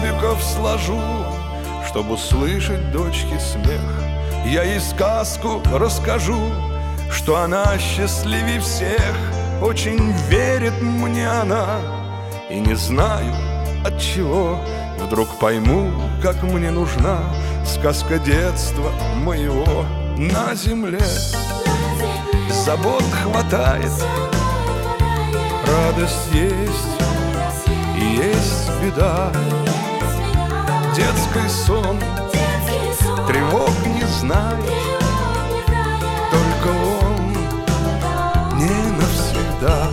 кубиков сложу, чтобы услышать дочки смех. Я ей сказку расскажу, что она счастливее всех. Очень верит мне она, и не знаю от чего. Вдруг пойму, как мне нужна сказка детства моего. На земле забот хватает, радость есть и есть беда. Детский сон тревог не знает, только он не навсегда.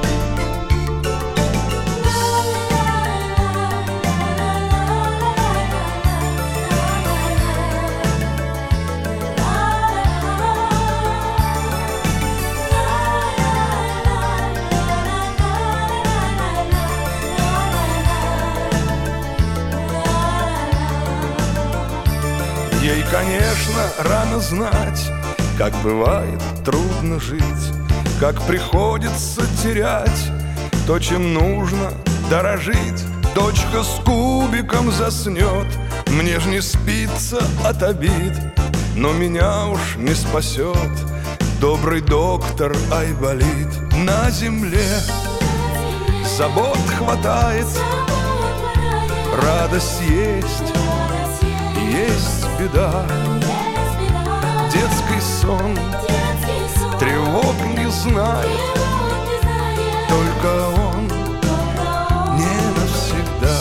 Ей, конечно, рано знать, как бывает трудно жить, как приходится терять то, чем нужно дорожить. Дочка с кубиком заснет, мне ж не спится от обид, но меня уж не спасет добрый доктор Айболит. На земле забот хватает, радость есть и есть беда. Детский сон тревог не знает, только он не навсегда.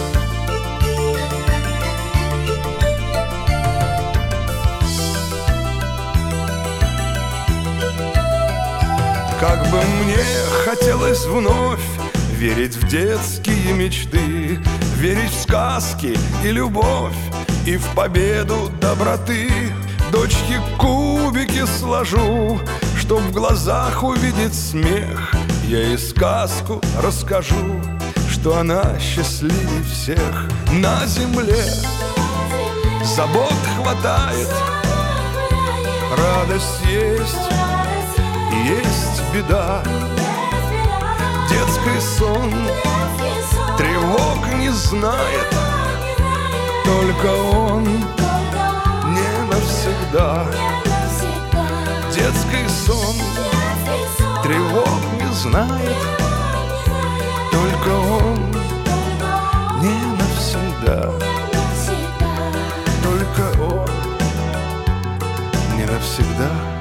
Как бы мне хотелось вновь верить в детские мечты, верить в сказки и любовь, и в победу доброты. Дочке кубики сложу, чтоб в глазах увидеть смех. Я ей сказку расскажу, что она счастливее всех. На земле забот хватает, радость есть и есть беда. Детский сон тревог не знает, только он не навсегда. Детский сон тревог не знает, только он не навсегда. Только он не навсегда.